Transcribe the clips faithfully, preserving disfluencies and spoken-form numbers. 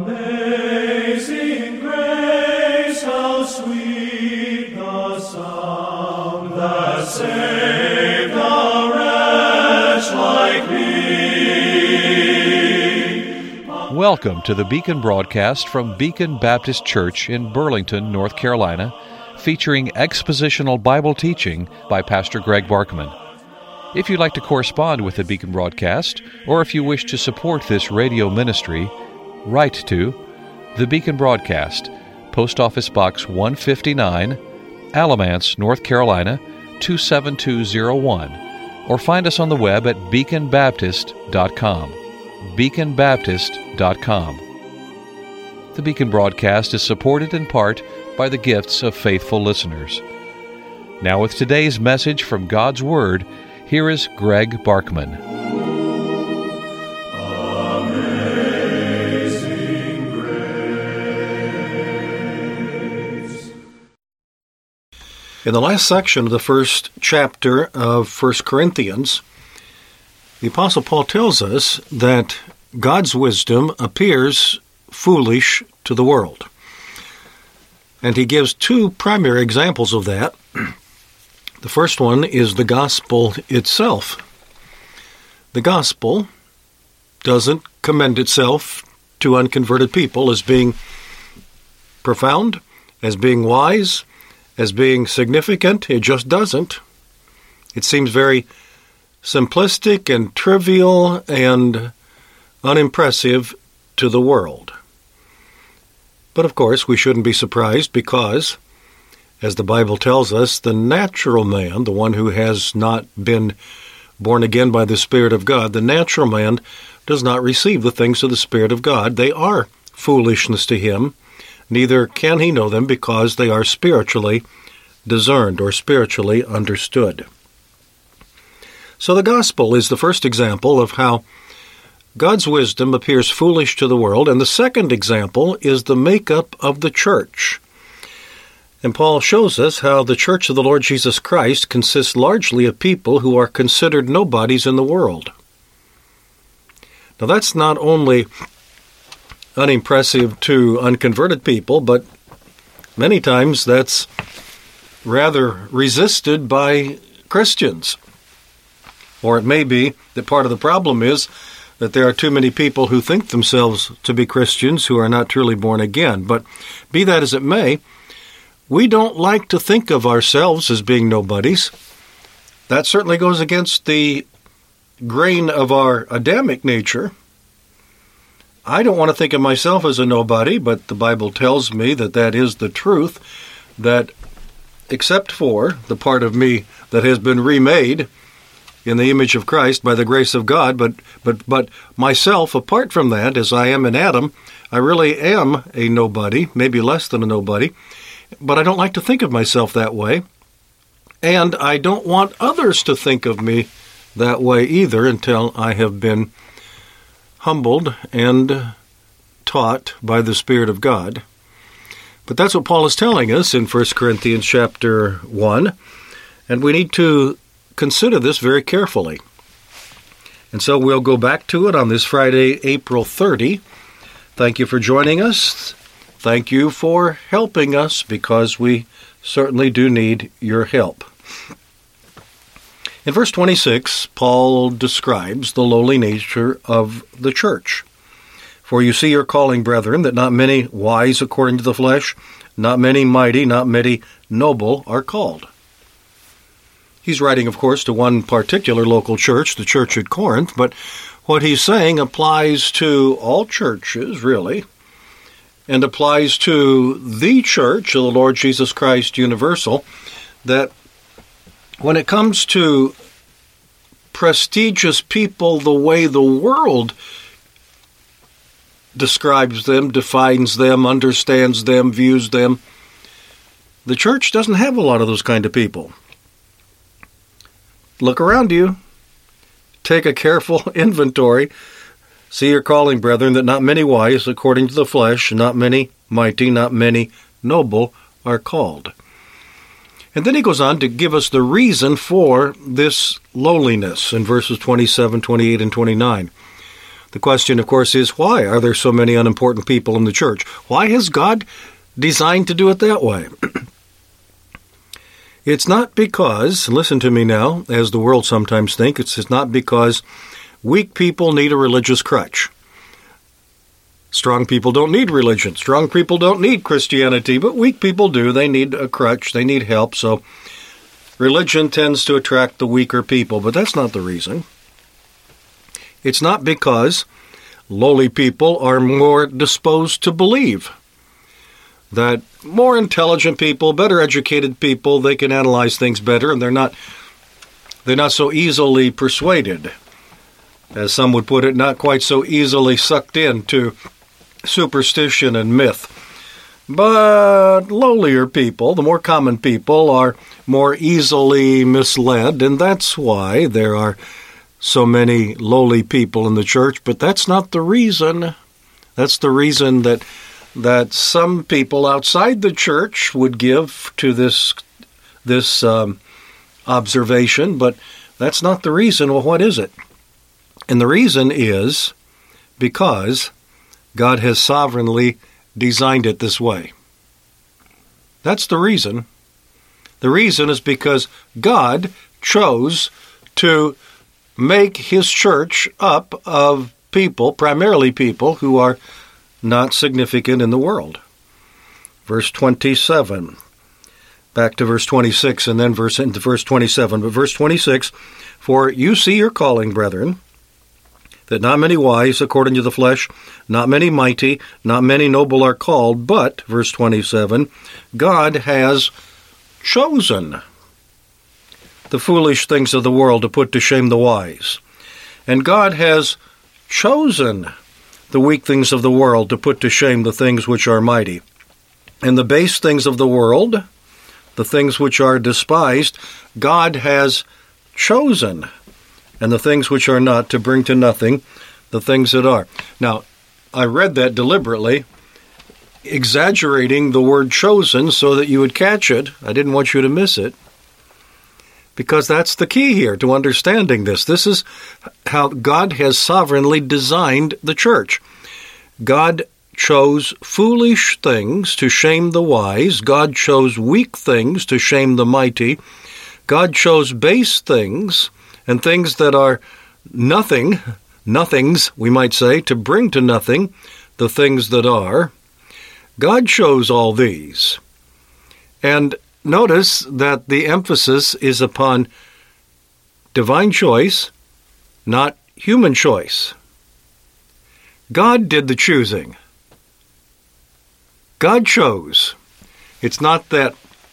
Amazing grace, how sweet the sound that saved a wretch like me. Welcome to the Beacon broadcast from Beacon Baptist Church in Burlington, North Carolina, featuring expositional Bible teaching by Pastor Greg Barkman. If you'd like to correspond with the Beacon broadcast, or if you wish to support this radio ministry, write to the Beacon Broadcast, Post Office Box one fifty-nine, Alamance, North Carolina, two seven two zero one, or find us on the web at beacon baptist dot com. beacon baptist dot com. The Beacon broadcast is supported in part by the gifts of faithful listeners. Now with today's message from God's Word, here is Greg Barkman. Amazing grace. In the last section of the first chapter of First Corinthians, the Apostle Paul tells us that God's wisdom appears foolish to the world. And he gives two primary examples of that. The first one is the gospel itself. The gospel doesn't commend itself to unconverted people as being profound, as being wise, as being significant. It just doesn't. It seems very simplistic and trivial and unimpressive to the world. But of course, we shouldn't be surprised because, as the Bible tells us, the natural man, the one who has not been born again by the Spirit of God, the natural man does not receive the things of the Spirit of God. They are foolishness to him. Neither can he know them because they are spiritually discerned or spiritually understood. So the gospel is the first example of how God's wisdom appears foolish to the world, and the second example is the makeup of the church. And Paul shows us how the church of the Lord Jesus Christ consists largely of people who are considered nobodies in the world. Now that's not only unimpressive to unconverted people, but many times that's rather resisted by Christians. Or it may be that part of the problem is that there are too many people who think themselves to be Christians who are not truly born again. But be that as it may, we don't like to think of ourselves as being nobodies. That certainly goes against the grain of our Adamic nature. I don't want to think of myself as a nobody, but the Bible tells me that that is the truth, that except for the part of me that has been remade in the image of Christ by the grace of God, but but but myself, apart from that, as I am in Adam, I really am a nobody, maybe less than a nobody, but I don't like to think of myself that way, and I don't want others to think of me that way either until I have been humbled and taught by the Spirit of God. But that's what Paul is telling us in First Corinthians chapter one, and we need to consider this very carefully. And so we'll go back to it on this Friday, April thirtieth. Thank you for joining us. Thank you for helping us, because we certainly do need your help. In verse twenty-six, Paul describes the lowly nature of the church. For you see your calling, brethren, that not many wise according to the flesh, not many mighty, not many noble are called. He's writing, of course, to one particular local church, the church at Corinth, but what he's saying applies to all churches, really, and applies to the church of the Lord Jesus Christ Universal, that when it comes to prestigious people the way the world describes them, defines them, understands them, views them, the church doesn't have a lot of those kind of people. Look around you. Take a careful inventory. See your calling, brethren, that not many wise according to the flesh, not many mighty, not many noble are called. And then he goes on to give us the reason for this lowliness in verses twenty-seven, twenty-eight, and twenty-nine. The question, of course, is why are there so many unimportant people in the church? Why has God designed to do it that way? It's not because, listen to me now, as the world sometimes thinks, it's, it's not because weak people need a religious crutch. Strong people don't need religion. Strong people don't need Christianity, but weak people do. They need a crutch. They need help. So religion tends to attract the weaker people, but that's not the reason. It's not because lowly people are more disposed to believe. That more intelligent people, better educated people, they can analyze things better, and they're not they're not so easily persuaded. As some would put it, not quite so easily sucked into superstition and myth. But lowlier people, the more common people, are more easily misled, and that's why there are so many lowly people in the church. But that's not the reason. That's the reason that that some people outside the church would give to this this um, observation, but that's not the reason. Well, what is it? And the reason is because God has sovereignly designed it this way. That's the reason. The reason is because God chose to make his church up of people, primarily people who are not significant in the world. Verse twenty-seven. Back to verse twenty-six and then verse into verse twenty-seven. But verse twenty-six, for you see your calling, brethren, that not many wise according to the flesh, not many mighty, not many noble are called, but, verse twenty-seven, God has chosen the foolish things of the world to put to shame the wise. And God has chosen the weak things of the world to put to shame the things which are mighty. And the base things of the world, the things which are despised, God has chosen, and the things which are not to bring to nothing the things that are. Now, I read that deliberately, exaggerating the word chosen so that you would catch it. I didn't want you to miss it, because that's the key here to understanding this. This is how God has sovereignly designed the church. God chose foolish things to shame the wise. God chose weak things to shame the mighty. God chose base things and things that are nothing, nothings, we might say, to bring to nothing the things that are. God chose all these. And notice that the emphasis is upon divine choice, not human choice. God did the choosing. God chose. It's not that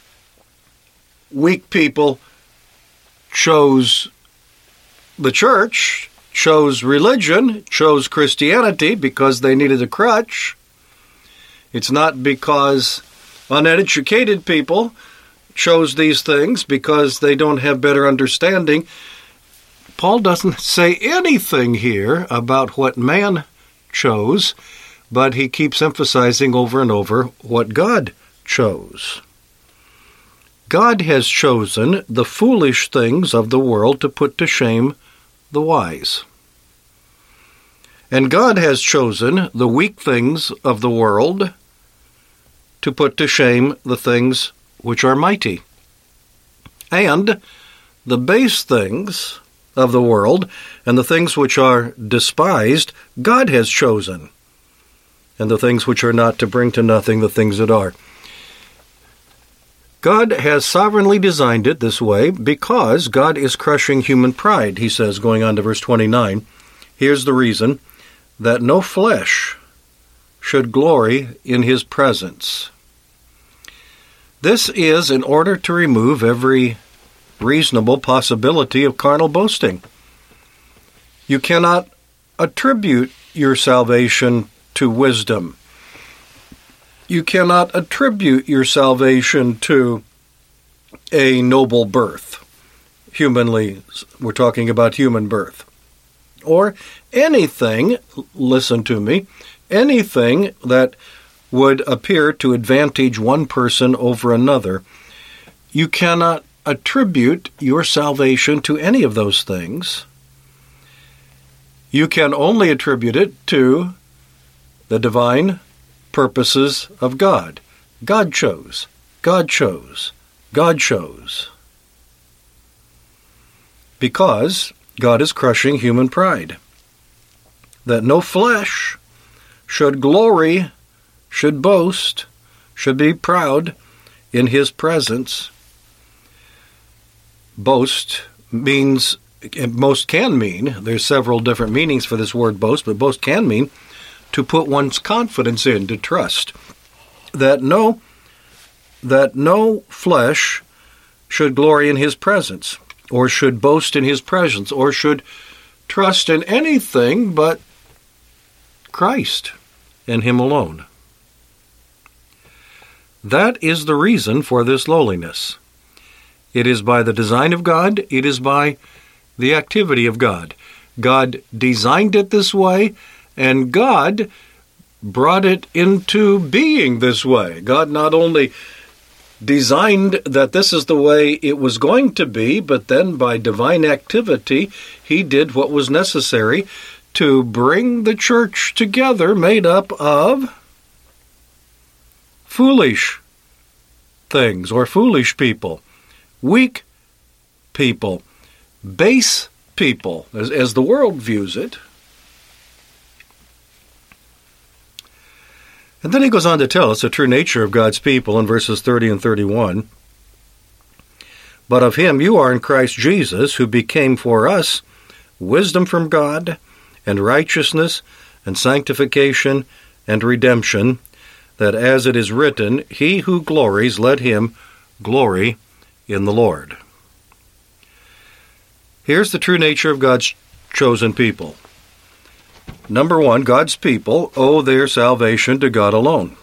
weak people chose the church, chose religion, chose Christianity because they needed a crutch. It's not because uneducated people chose these things because they don't have better understanding. Paul doesn't say anything here about what man chose, but he keeps emphasizing over and over what God chose. God has chosen the foolish things of the world to put to shame the wise. And God has chosen the weak things of the world to put to shame the things which are mighty. And the base things of the world and the things which are despised, God has chosen. And the things which are not, to bring to nothing the things that are. God has sovereignly designed it this way because God is crushing human pride, he says, going on to verse twenty-nine. Here's the reason, that no flesh should glory in his presence. This is in order to remove every reasonable possibility of carnal boasting. You cannot attribute your salvation to wisdom. You cannot attribute your salvation to a noble birth. Humanly, we're talking about human birth. Or anything, listen to me, anything that would appear to advantage one person over another. You cannot attribute your salvation to any of those things. You can only attribute it to the divine purposes of God. God chose. God chose. God chose. Because God is crushing human pride. That no flesh should glory, should boast, should be proud in his presence. Boast means, most can mean, there's several different meanings for this word boast, but boast can mean to put one's confidence in, to trust. That no, that no flesh should glory in his presence, or should boast in his presence, or should trust in anything but Christ and him alone. That is the reason for this lowliness. It is by the design of God. It is by the activity of God. God designed it this way, and God brought it into being this way. God not only designed that this is the way it was going to be, but then by divine activity, he did what was necessary to bring the church together, made up of foolish things or foolish people, weak people, base people, as, as the world views it. And then he goes on to tell us the true nature of God's people in verses thirty and thirty-one. But of him you are in Christ Jesus, who became for us wisdom from God, and righteousness, and sanctification, and redemption, that as it is written, he who glories, let him glory in the Lord. Here's the true nature of God's chosen people. Number one, God's people owe their salvation to God alone.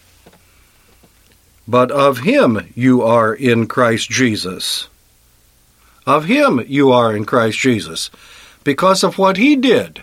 But of him you are in Christ Jesus. Of him you are in Christ Jesus, because of what he did.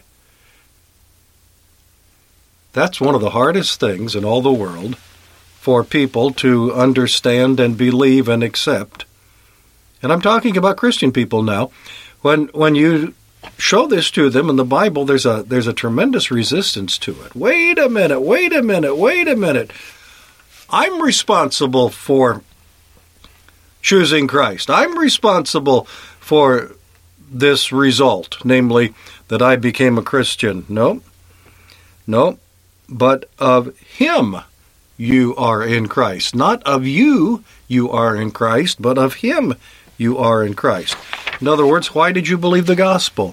That's one of the hardest things in all the world for people to understand and believe and accept. And I'm talking about Christian people now. When when you show this to them in the Bible, there's a there's a tremendous resistance to it. Wait a minute, wait a minute, wait a minute. I'm responsible for choosing Christ. I'm responsible for this result, namely that I became a Christian. No, no, but of him you are in Christ. Not of you you are in Christ, but of him you are in Christ. In other words, why did you believe the gospel?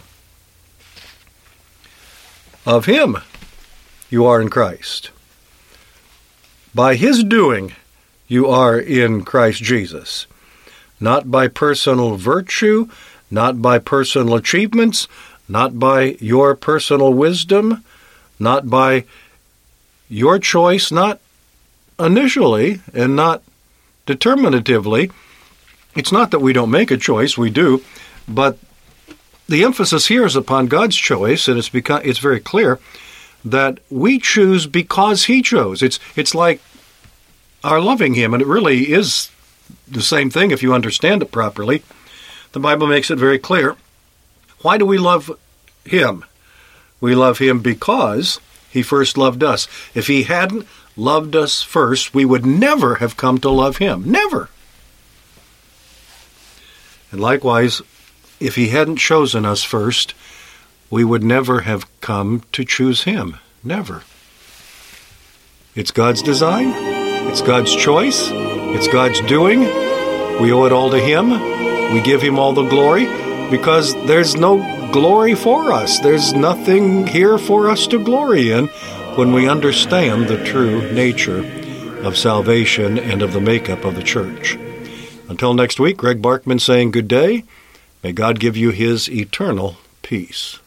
Of him you are in Christ. By his doing you are in Christ Jesus. Not by personal virtue, not by personal achievements, not by your personal wisdom, not by your choice, not initially and not determinatively. It's not that we don't make a choice, we do, but the emphasis here is upon God's choice, and it's become, it's very clear that we choose because he chose. It's it's like our loving him, and it really is the same thing if you understand it properly. The Bible makes it very clear. Why do we love him? We love him because he first loved us. If he hadn't loved us first, we would never have come to love him. Never. And likewise, if he hadn't chosen us first, we would never have come to choose him. Never. It's God's design. It's God's choice. It's God's doing. We owe it all to him. We give him all the glory because there's no glory for us. There's nothing here for us to glory in when we understand the true nature of salvation and of the makeup of the church. Until next week, Greg Barkman saying good day. May God give you his eternal peace.